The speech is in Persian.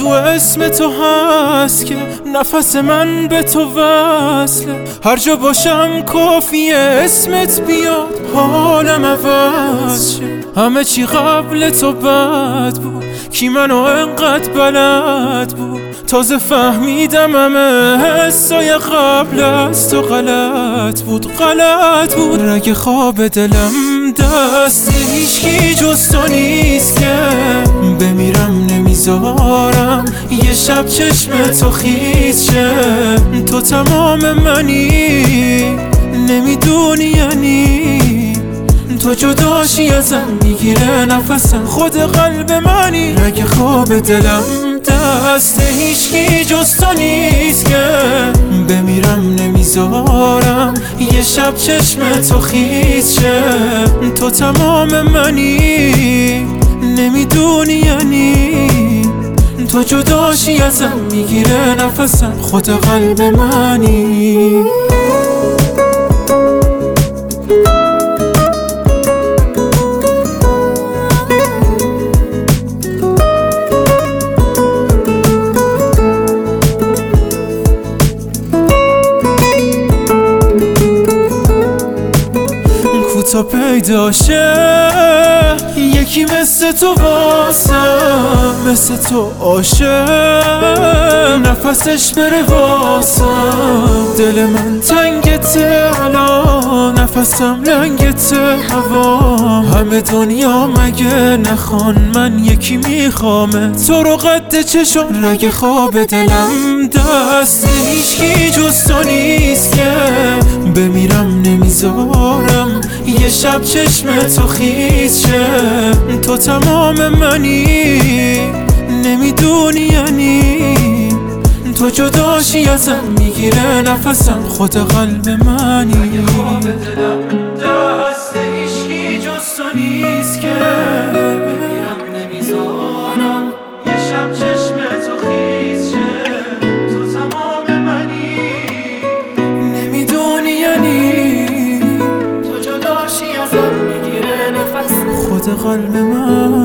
تو اسم تو هست که نفس من به تو وصله. هر جا باشم کافیه اسمت بیاد حالم عوض شه. همه چی قبل تو بد بود، کی منو انقدر بلد بود. تازه فهمیدم همه حسای قبل از تو غلط بود. رگ خواب دلم دست هیچکی جز تو نیست که بمیرم نمیذارم یه شب چشم تو خیس شه. تو تمام منی نمیدونی یعنی تو جداشی ازم میگیره نفسم خود قلب منی. رگ خواب دلم دست هیچکی جز تو نیست که بمیرم نمیذارم یه شب چشم تو خیس شه. تو تمام منی نمیدونی یعنی تو جداشی ازم میگیره نفسم خود قلب منی. تا پیدا شه یکی مثل تو واسم، مثل تو عاشق نفسش بره واسم. دل من تنگته الان نفسم لنگته هوام. همه دنیا مگه نخوان من یکی میخوامه تو رو قد چشم. رگ خواب دلم دست هیچکی جز تو نیست که بمیرم نمیذارم یه شب چشم تو خیس شه. تو تمام منی نمیدونی یعنی تو جداشی ازم میگیره نفسم خود قلب منی. اگه خواب دلم دست هیچکی جز تو نیست که بمیرم نمیذارم یه شب چشم تو خیس شه. تو تمام منی نمیدونی یعنی خود قلب من.